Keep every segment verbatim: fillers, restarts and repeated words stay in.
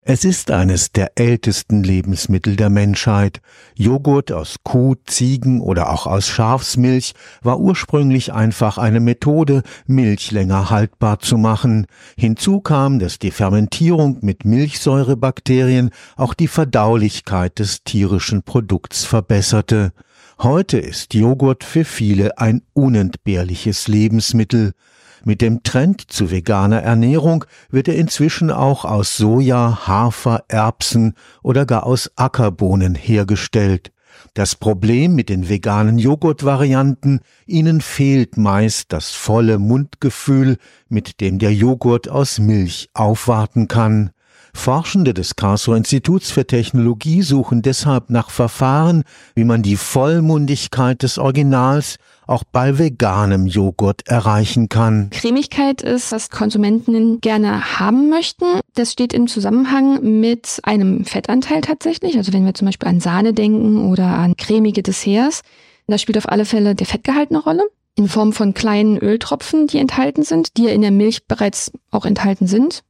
Es ist eines der ältesten Lebensmittel der Menschheit. Joghurt aus Kuh-, Ziegen- oder auch aus Schafsmilch war ursprünglich einfach eine Methode, Milch länger haltbar zu machen. Hinzu kam, dass die Fermentierung mit Milchsäurebakterien auch die Verdaulichkeit des tierischen Produkts verbesserte. Heute ist Joghurt für viele ein unentbehrliches Lebensmittel. Mit dem Trend zu veganer Ernährung wird er inzwischen auch aus Soja, Hafer, Erbsen oder gar aus Ackerbohnen hergestellt. Das Problem mit den veganen Joghurtvarianten: ihnen fehlt meist das volle Mundgefühl, mit dem der Joghurt aus Milch aufwarten kann. Forschende des Karlsruher Instituts für Technologie suchen deshalb nach Verfahren, wie man die Vollmundigkeit des Originals auch bei veganem Joghurt erreichen kann. Cremigkeit ist, was Konsumenten gerne haben möchten. Das steht im Zusammenhang mit einem Fettanteil tatsächlich. Also wenn wir zum Beispiel an Sahne denken oder an cremige Desserts, da spielt auf alle Fälle der Fettgehalt eine Rolle. In Form von kleinen Öltropfen, die enthalten sind, die ja in der Milch bereits auch enthalten sind.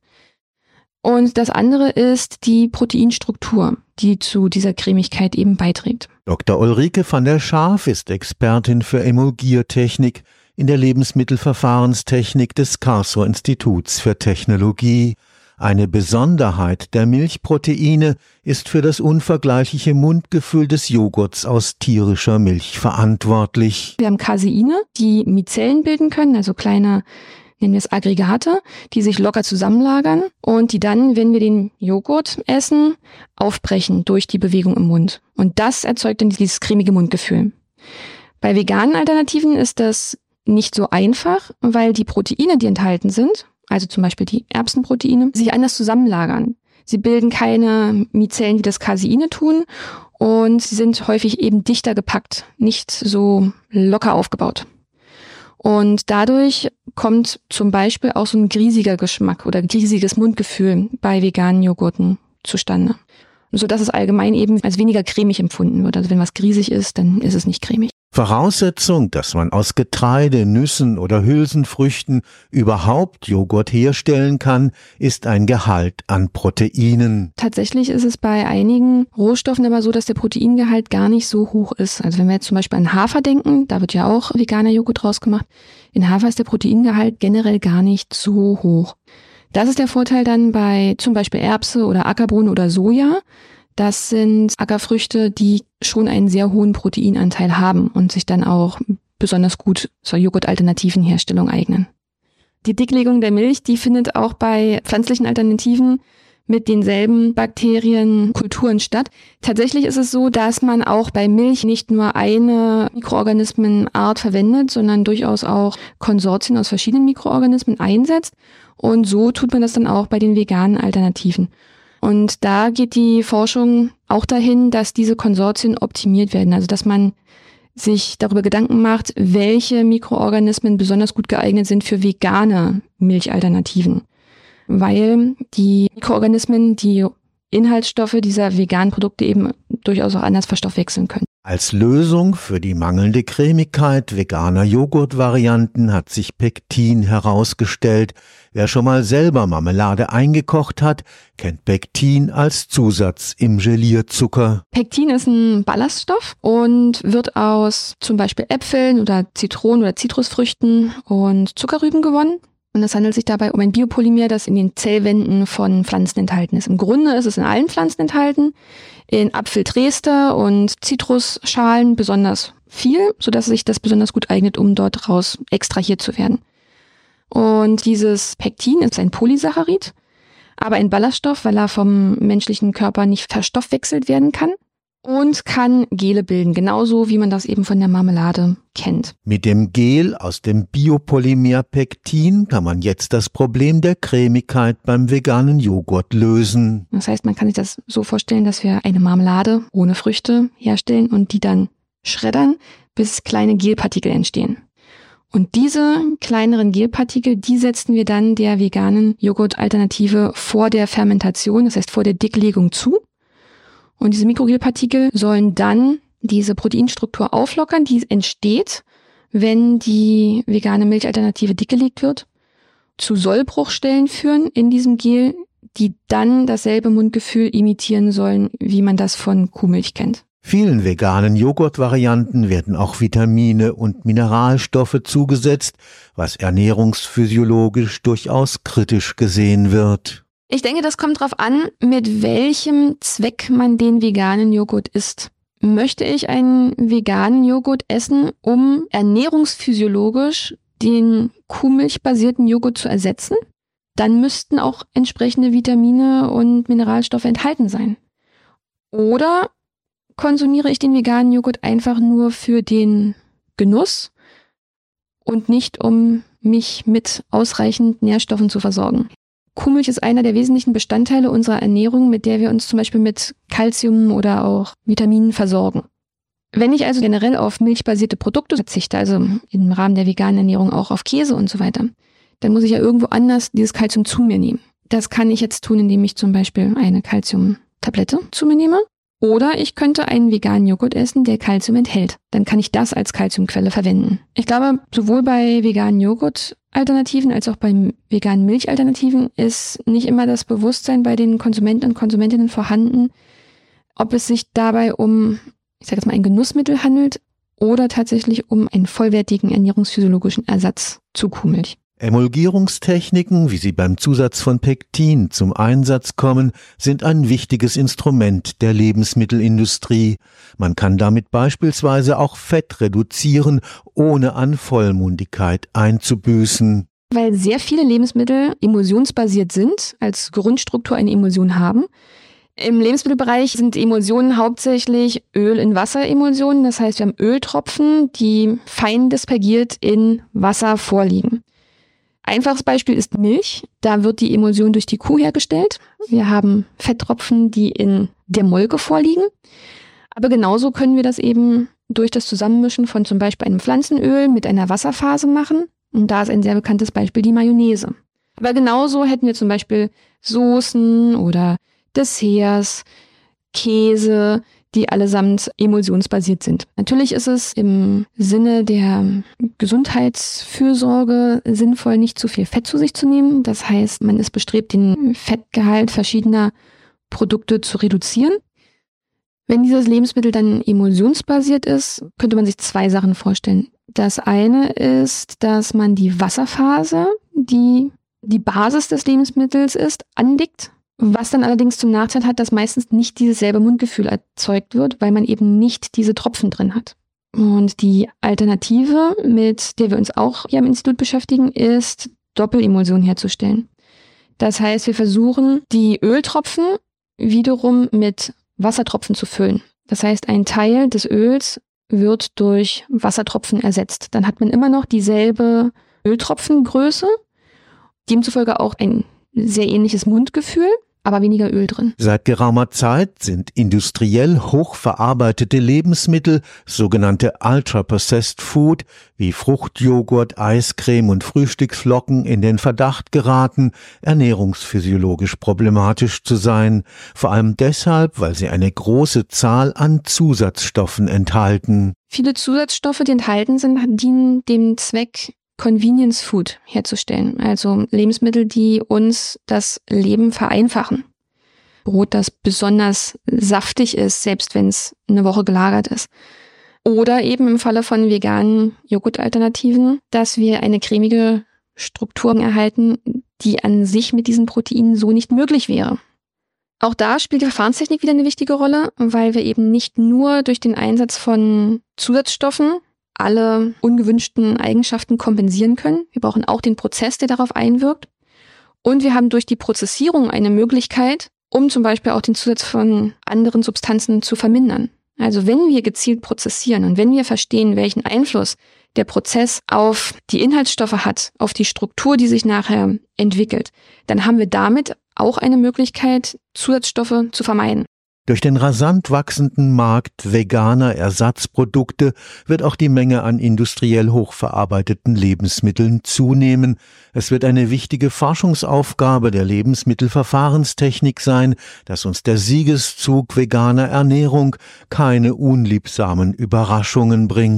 Und das andere ist die Proteinstruktur, die zu dieser Cremigkeit eben beiträgt. Doktor Ulrike van der Schaaf ist Expertin für Emulgiertechnik in der Lebensmittelverfahrenstechnik des Karlsruher Instituts für Technologie. Eine Besonderheit der Milchproteine ist für das unvergleichliche Mundgefühl des Joghurts aus tierischer Milch verantwortlich. Wir haben Caseine, die Mizellen bilden können, also kleine, nennen wir es Aggregate, die sich locker zusammenlagern und die dann, wenn wir den Joghurt essen, aufbrechen durch die Bewegung im Mund. Und das erzeugt dann dieses cremige Mundgefühl. Bei veganen Alternativen ist das nicht so einfach, weil die Proteine, die enthalten sind, also zum Beispiel die Erbsenproteine, sich anders zusammenlagern. Sie bilden keine Mizellen, die das Caseine tun, und sie sind häufig eben dichter gepackt, nicht so locker aufgebaut. Und dadurch kommt zum Beispiel auch so ein griesiger Geschmack oder griesiges Mundgefühl bei veganen Joghurten zustande. Sodass es allgemein eben als weniger cremig empfunden wird. Also wenn was griesig ist, dann ist es nicht cremig. Voraussetzung, dass man aus Getreide, Nüssen oder Hülsenfrüchten überhaupt Joghurt herstellen kann, ist ein Gehalt an Proteinen. Tatsächlich ist es bei einigen Rohstoffen aber so, dass der Proteingehalt gar nicht so hoch ist. Also wenn wir jetzt zum Beispiel an Hafer denken, da wird ja auch veganer Joghurt draus gemacht. In Hafer ist der Proteingehalt generell gar nicht so hoch. Das ist der Vorteil dann bei zum Beispiel Erbse oder Ackerbohnen oder Soja. Das sind Ackerfrüchte, die schon einen sehr hohen Proteinanteil haben und sich dann auch besonders gut zur joghurtalternativen Herstellung eignen. Die Dicklegung der Milch, die findet auch bei pflanzlichen Alternativen mit denselben Bakterienkulturen statt. Tatsächlich ist es so, dass man auch bei Milch nicht nur eine Mikroorganismenart verwendet, sondern durchaus auch Konsortien aus verschiedenen Mikroorganismen einsetzt. Und so tut man das dann auch bei den veganen Alternativen. Und da geht die Forschung auch dahin, dass diese Konsortien optimiert werden. Also dass man sich darüber Gedanken macht, welche Mikroorganismen besonders gut geeignet sind für vegane Milchalternativen. Weil die Mikroorganismen die Inhaltsstoffe dieser veganen Produkte eben durchaus auch anders verstoffwechseln können. Als Lösung für die mangelnde Cremigkeit veganer Joghurtvarianten hat sich Pektin herausgestellt. Wer schon mal selber Marmelade eingekocht hat, kennt Pektin als Zusatz im Gelierzucker. Pektin ist ein Ballaststoff und wird aus zum Beispiel Äpfeln oder Zitronen oder Zitrusfrüchten und Zuckerrüben gewonnen. Und es handelt sich dabei um ein Biopolymer, das in den Zellwänden von Pflanzen enthalten ist. Im Grunde ist es in allen Pflanzen enthalten, in Apfeltrester und Zitrusschalen besonders viel, sodass sich das besonders gut eignet, um dort raus extrahiert zu werden. Und dieses Pektin ist ein Polysaccharid, aber ein Ballaststoff, weil er vom menschlichen Körper nicht verstoffwechselt werden kann. Und kann Gele bilden, genauso wie man das eben von der Marmelade kennt. Mit dem Gel aus dem Biopolymer Pektin kann man jetzt das Problem der Cremigkeit beim veganen Joghurt lösen. Das heißt, man kann sich das so vorstellen, dass wir eine Marmelade ohne Früchte herstellen und die dann schreddern, bis kleine Gelpartikel entstehen. Und diese kleineren Gelpartikel, die setzen wir dann der veganen Joghurtalternative vor der Fermentation, das heißt vor der Dicklegung zu. Und diese Mikrogelpartikel sollen dann diese Proteinstruktur auflockern, die entsteht, wenn die vegane Milchalternative dickgelegt wird, zu Sollbruchstellen führen in diesem Gel, die dann dasselbe Mundgefühl imitieren sollen, wie man das von Kuhmilch kennt. Vielen veganen Joghurtvarianten werden auch Vitamine und Mineralstoffe zugesetzt, was ernährungsphysiologisch durchaus kritisch gesehen wird. Ich denke, das kommt darauf an, mit welchem Zweck man den veganen Joghurt isst. Möchte ich einen veganen Joghurt essen, um ernährungsphysiologisch den kuhmilchbasierten Joghurt zu ersetzen? Dann müssten auch entsprechende Vitamine und Mineralstoffe enthalten sein. Oder konsumiere ich den veganen Joghurt einfach nur für den Genuss und nicht, um mich mit ausreichend Nährstoffen zu versorgen. Kuhmilch ist einer der wesentlichen Bestandteile unserer Ernährung, mit der wir uns zum Beispiel mit Kalzium oder auch Vitaminen versorgen. Wenn ich also generell auf milchbasierte Produkte verzichte, also im Rahmen der veganen Ernährung auch auf Käse und so weiter, dann muss ich ja irgendwo anders dieses Kalzium zu mir nehmen. Das kann ich jetzt tun, indem ich zum Beispiel eine Kalziumtablette zu mir nehme. Oder ich könnte einen veganen Joghurt essen, der Kalzium enthält. Dann kann ich das als Kalziumquelle verwenden. Ich glaube, sowohl bei veganen Joghurt-Alternativen als auch bei veganen Milchalternativen ist nicht immer das Bewusstsein bei den Konsumenten und Konsumentinnen vorhanden, ob es sich dabei um, ich sage jetzt mal, ein Genussmittel handelt oder tatsächlich um einen vollwertigen ernährungsphysiologischen Ersatz zu Kuhmilch. Emulgierungstechniken, wie sie beim Zusatz von Pektin zum Einsatz kommen, sind ein wichtiges Instrument der Lebensmittelindustrie. Man kann damit beispielsweise auch Fett reduzieren, ohne an Vollmundigkeit einzubüßen. Weil sehr viele Lebensmittel emulsionsbasiert sind, als Grundstruktur eine Emulsion haben. Im Lebensmittelbereich sind Emulsionen hauptsächlich Öl in Wasser-Emulsionen. Das heißt, wir haben Öltropfen, die fein dispergiert in Wasser vorliegen. Einfaches Beispiel ist Milch. Da wird die Emulsion durch die Kuh hergestellt. Wir haben Fetttropfen, die in der Molke vorliegen. Aber genauso können wir das eben durch das Zusammenmischen von zum Beispiel einem Pflanzenöl mit einer Wasserphase machen. Und da ist ein sehr bekanntes Beispiel die Mayonnaise. Aber genauso hätten wir zum Beispiel Soßen oder Desserts, Käse, die allesamt emulsionsbasiert sind. Natürlich ist es im Sinne der Gesundheitsfürsorge sinnvoll, nicht zu viel Fett zu sich zu nehmen. Das heißt, man ist bestrebt, den Fettgehalt verschiedener Produkte zu reduzieren. Wenn dieses Lebensmittel dann emulsionsbasiert ist, könnte man sich zwei Sachen vorstellen. Das eine ist, dass man die Wasserphase, die die Basis des Lebensmittels ist, andickt. Was dann allerdings zum Nachteil hat, dass meistens nicht dieses selbe Mundgefühl erzeugt wird, weil man eben nicht diese Tropfen drin hat. Und die Alternative, mit der wir uns auch hier am Institut beschäftigen, ist Doppelemulsion herzustellen. Das heißt, wir versuchen, die Öltropfen wiederum mit Wassertropfen zu füllen. Das heißt, ein Teil des Öls wird durch Wassertropfen ersetzt. Dann hat man immer noch dieselbe Öltropfengröße, demzufolge auch ein sehr ähnliches Mundgefühl, aber weniger Öl drin. Seit geraumer Zeit sind industriell hochverarbeitete Lebensmittel, sogenannte Ultra-Processed Food, wie Fruchtjoghurt, Eiscreme und Frühstücksflocken in den Verdacht geraten, ernährungsphysiologisch problematisch zu sein. Vor allem deshalb, weil sie eine große Zahl an Zusatzstoffen enthalten. Viele Zusatzstoffe, die enthalten sind, dienen dem Zweck, Convenience Food herzustellen, also Lebensmittel, die uns das Leben vereinfachen. Brot, das besonders saftig ist, selbst wenn es eine Woche gelagert ist. Oder eben im Falle von veganen Joghurtalternativen, dass wir eine cremige Struktur erhalten, die an sich mit diesen Proteinen so nicht möglich wäre. Auch da spielt die Verfahrenstechnik wieder eine wichtige Rolle, weil wir eben nicht nur durch den Einsatz von Zusatzstoffen alle ungewünschten Eigenschaften kompensieren können. Wir brauchen auch den Prozess, der darauf einwirkt. Und wir haben durch die Prozessierung eine Möglichkeit, um zum Beispiel auch den Zusatz von anderen Substanzen zu vermindern. Also wenn wir gezielt prozessieren und wenn wir verstehen, welchen Einfluss der Prozess auf die Inhaltsstoffe hat, auf die Struktur, die sich nachher entwickelt, dann haben wir damit auch eine Möglichkeit, Zusatzstoffe zu vermeiden. Durch den rasant wachsenden Markt veganer Ersatzprodukte wird auch die Menge an industriell hochverarbeiteten Lebensmitteln zunehmen. Es wird eine wichtige Forschungsaufgabe der Lebensmittelverfahrenstechnik sein, dass uns der Siegeszug veganer Ernährung keine unliebsamen Überraschungen bringt.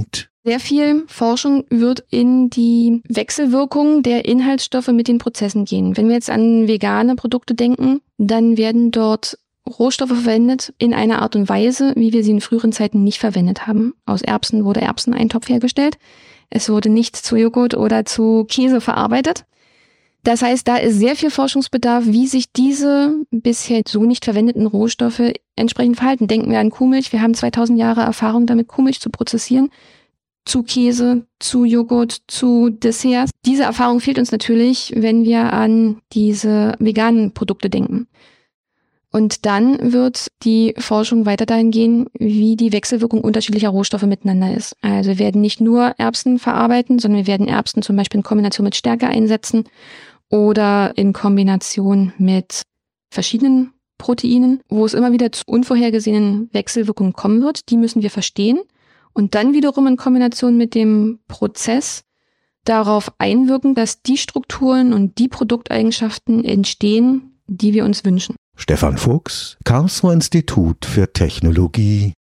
Sehr viel Forschung wird in die Wechselwirkung der Inhaltsstoffe mit den Prozessen gehen. Wenn wir jetzt an vegane Produkte denken, dann werden dort Rohstoffe verwendet in einer Art und Weise, wie wir sie in früheren Zeiten nicht verwendet haben. Aus Erbsen wurde Erbseneintopf hergestellt. Es wurde nicht zu Joghurt oder zu Käse verarbeitet. Das heißt, da ist sehr viel Forschungsbedarf, wie sich diese bisher so nicht verwendeten Rohstoffe entsprechend verhalten. Denken wir an Kuhmilch. Wir haben zweitausend Jahre Erfahrung damit, Kuhmilch zu prozessieren. Zu Käse, zu Joghurt, zu Desserts. Diese Erfahrung fehlt uns natürlich, wenn wir an diese veganen Produkte denken. Und dann wird die Forschung weiter dahin gehen, wie die Wechselwirkung unterschiedlicher Rohstoffe miteinander ist. Also wir werden nicht nur Erbsen verarbeiten, sondern wir werden Erbsen zum Beispiel in Kombination mit Stärke einsetzen oder in Kombination mit verschiedenen Proteinen, wo es immer wieder zu unvorhergesehenen Wechselwirkungen kommen wird. Die müssen wir verstehen und dann wiederum in Kombination mit dem Prozess darauf einwirken, dass die Strukturen und die Produkteigenschaften entstehen, die wir uns wünschen. Stefan Fuchs, Karlsruher Institut für Technologie.